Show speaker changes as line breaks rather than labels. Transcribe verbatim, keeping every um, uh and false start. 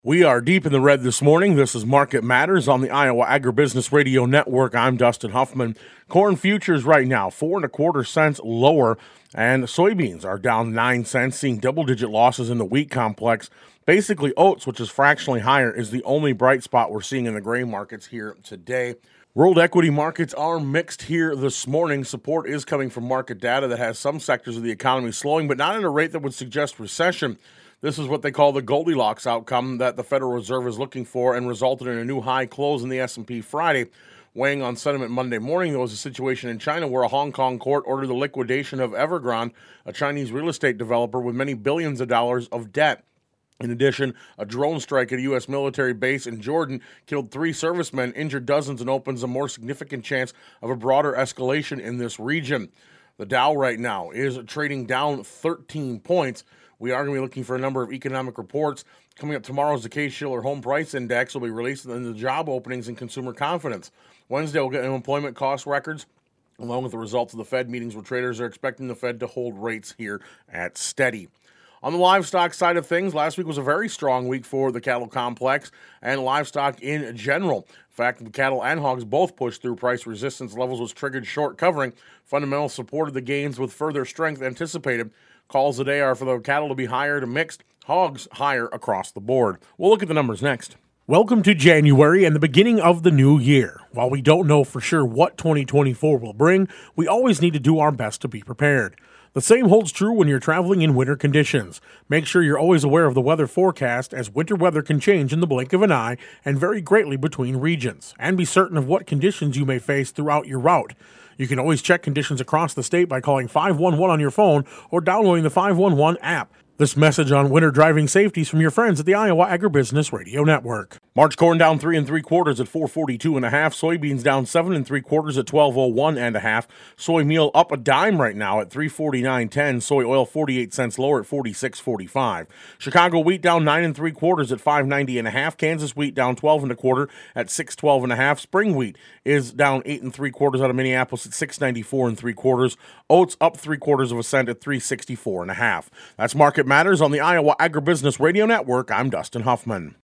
We are deep in the red this morning. This is Market Matters on the Iowa Agribusiness Radio Network. I'm Dustin Huffman. Corn futures right now, four and a quarter cents lower, and soybeans are down nine cents, seeing double-digit losses in the wheat complex. Basically, oats, which is fractionally higher, is the only bright spot we're seeing in the grain markets here today. World equity markets are mixed here this morning. Support is coming from market data that has some sectors of the economy slowing, but not at a rate that would suggest recession. This is what they call the Goldilocks outcome that the Federal Reserve is looking for and resulted in a new high close in the S and P Friday. Weighing on sentiment Monday morning, there was a situation in China where a Hong Kong court ordered the liquidation of Evergrande, a Chinese real estate developer with many billions of dollars of debt. In addition, a drone strike at a U S military base in Jordan killed three servicemen, injured dozens, and opens a more significant chance of a broader escalation in this region. The Dow right now is trading down thirteen points. We are going to be looking for a number of economic reports. Coming up tomorrow is the Case-Shiller Home Price Index will be released, and then the job openings and consumer confidence. Wednesday, we'll get employment cost records, along with the results of the Fed meetings where traders are expecting the Fed to hold rates here at steady. On the livestock side of things, last week was a very strong week for the cattle complex and livestock in general. In fact, the cattle and hogs both pushed through price resistance levels, which triggered short covering. Fundamentals supported the gains with further strength anticipated. Calls today are for the cattle to be higher to mixed, hogs higher across the board. We'll look at the numbers next. Welcome to January and the beginning of the new year. While we don't know for sure what twenty twenty-four will bring, we always need to do our best to be prepared. The same holds true when you're traveling in winter conditions. Make sure you're always aware of the weather forecast, as winter weather can change in the blink of an eye and vary greatly between regions. And be certain of what conditions you may face throughout your route. You can always check conditions across the state by calling five one one on your phone or downloading the five one one app. This message on winter driving safety is from your friends at the Iowa Agribusiness Radio Network. March corn down three and three quarters at four forty-two and a half. Soybeans down seven and three quarters at twelve oh one and a half. Soy meal up a dime right now at three forty-nine ten. Soy oil forty-eight cents lower at forty-six forty-five. Chicago wheat down nine and three quarters at five ninety and a half. Kansas wheat down twelve and a quarter at six twelve and a half. Spring wheat is down eight and three quarters out of Minneapolis at six ninety-four and three quarters. Oats up three quarters of a cent at three sixty-four and a half. That's Market Matters on the Iowa Agribusiness Radio Network. I'm Dustin Huffman.